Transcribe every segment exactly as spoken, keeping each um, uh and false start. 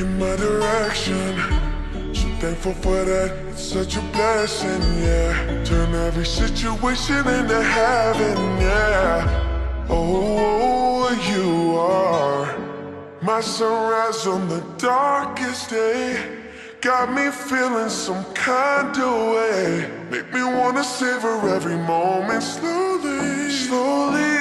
in my direction. So thankful for that, it's such a blessing, yeah. Turn every situation into heaven, yeah. Oh, you are my sunrise on the darkest day. Got me feeling some kind of way. Make me wanna savor every moment slowly, slowly.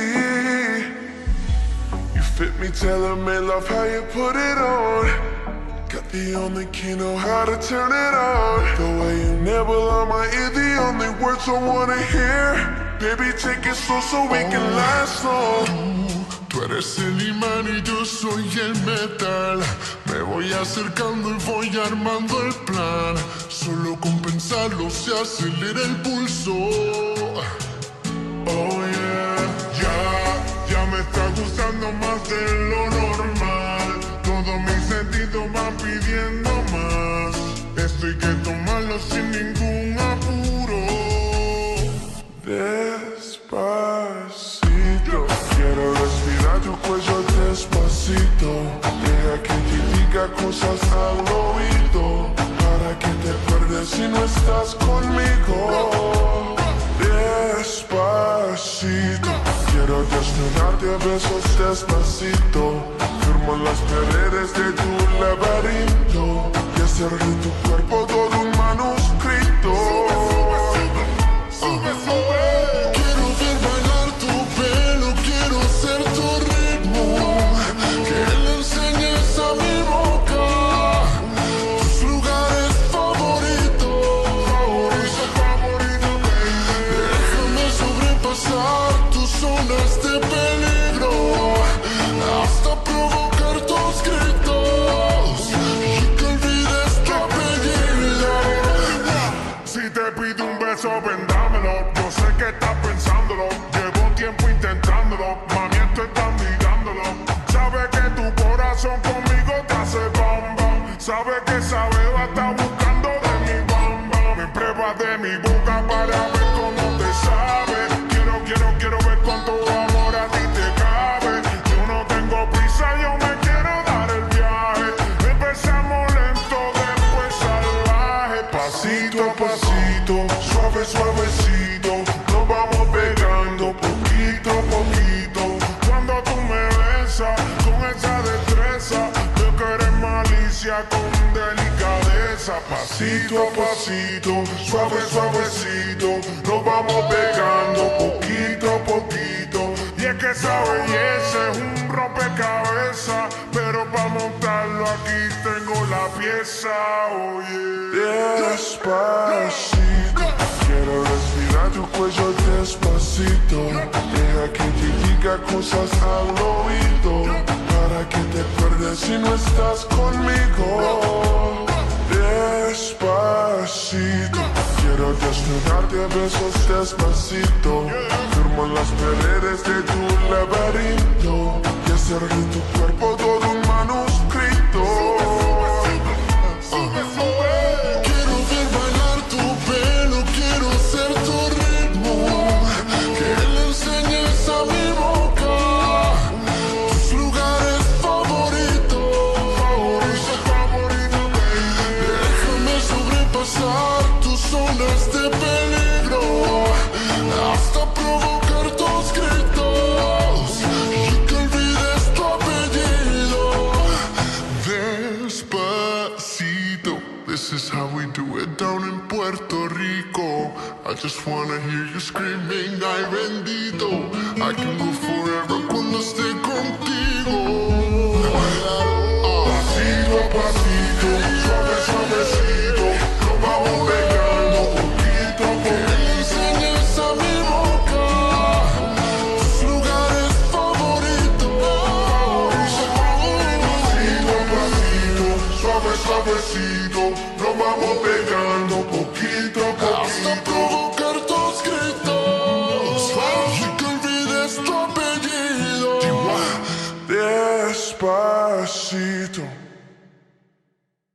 You fit me, tailor-made, love how you put it on. Got the only key, know how to turn it on. The way you nibble on my ear, the only words I wanna hear. Baby, take it slow so we can last long. Tú eres el imán y yo soy el metal. Me voy acercando y voy armando el plan. Solo con pensarlo se acelera el pulso. Oh yeah, ya, ya me está gustando más de lo normal. Todos mis sentidos van pidiendo más. Esto hay que tomarlo sin ningún apuro. Despacito, quiero respirar tu cuello despacito. Deja que te diga cosas al oído, para que te acuerdes si no estás conmigo. Despacito, quiero desnudarte a besos despacito. Firmo las paredes de tu laberinto y hacer de tu cuerpo todo un manuscrito. Sube, sube. Quiero ver bailar tu pelo, quiero ser tu ritmo. Que le enseñes a mi boca tus lugares favoritos. Favorito, favorito, baby. Déjame sobrepasar tus zonas de peligro, hasta provocar tus gritos y que olvides tu apellido. Si te pido un beso, vendámelo. Yo sé que estás pensándolo. Llevo un tiempo intentándolo. Mami, esto estás mirándolo. Sabe que tu corazón conmigo te hace bam bam. Sabe que esa beba está buscando de mi bam bam. Me pruebas de mi boca para ver cómo te sabe. Quiero, quiero, quiero ver cuánto amor a ti te cabe. Yo no tengo prisa, yo me quiero dar el viaje. Empezamos lento, después salvaje. Pasito a pasito, suave, suavecito. Nos vamos pegando poquito a poquito. Cuando tú me besas con esa destreza, veo que eres malicia con delicadeza. Pasito a pasito, suave, suavecito. Nos vamos pegando poquito a poquito. Y es que esa belleza es un rompecabezas, pero para montarlo aquí tengo la pieza, oye. Despacito, quiero respirar tu cuello despacito. Deja que te diga cosas al oído, para que te acuerdes si no estás conmigo. Despacito, quiero desnudarte a besos despacito. Firmo las paredes de tu laberinto y hacer de tu cuerpo todo un manuscrito. Sube, sube. Quiero ver bailar tu pelo, quiero ser tu ritmo. Que le enseñes a mi boca tus lugares favoritos. Favorito, favorito, baby. Déjame sobrepasar tus zonas de peligro, hasta provocar tus gritos y que olvides tu apellido. Despacito, this is how we do it down in Puerto Rico. I just wanna hear you screaming, ay bendito. I can go forever cuando esté contigo. Pasito a pasito, suave, suavecito. Nos vamos pegando poquito a Que poquito. le enseñes a mi boca tus lugares favoritos. Pasito a pasito, suave, suavecito. Nos vamos pegando poquito